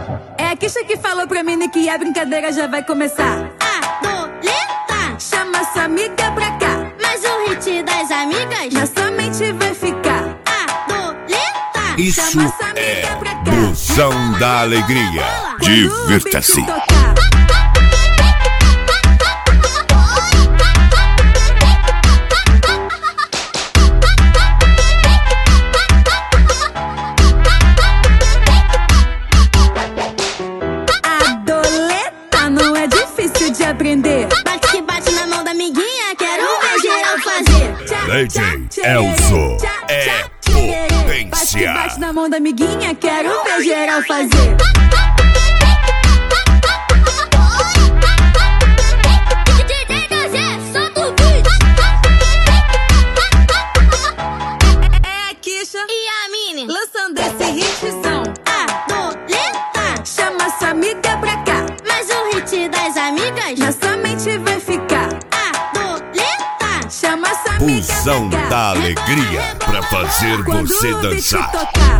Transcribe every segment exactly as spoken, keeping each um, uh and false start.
É a Kisha que falou pra mim que a brincadeira já vai começar. Adoleta, chama sua amiga pra cá, mas o hit das amigas na sua mente vai ficar. Adoleta, Isso é Blusão da Alegria. Divirta-se. Adoleta, não é difícil de aprender. Bate que bate na mão da amiguinha, quero ver geral fazer. D J Elzo é Bate que potência. bate na mão da amiguinha, quero ver geral fazer. É a Kisha E a Mini, lançando esse hitzão. Adoleta, Chama sua amiga pra cá, mas o hit das amigas na sua mente vai ficar. Adoleta, Chama sua amiga Blusão pra cá, da Alegria pra fazer quando você o beat dançar. tocar.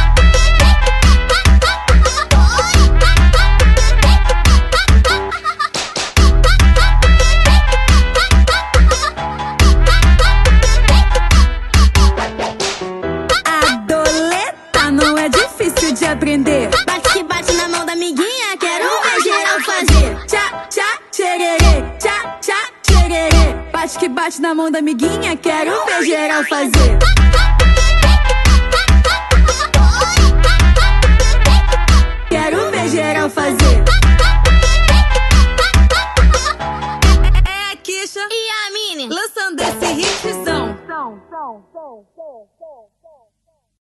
Adoleta, não é difícil de aprender. bate que bate na mão da amiguinha, quero ver geral fazer. Tchá, tchá, tchererê, tchá, tchá, tchererê. Bate que bate na mão da amiguinha, quero ver geral fazer. Quero ver geral fazer. É a Kisha E a Mini, lançando esse hitzão.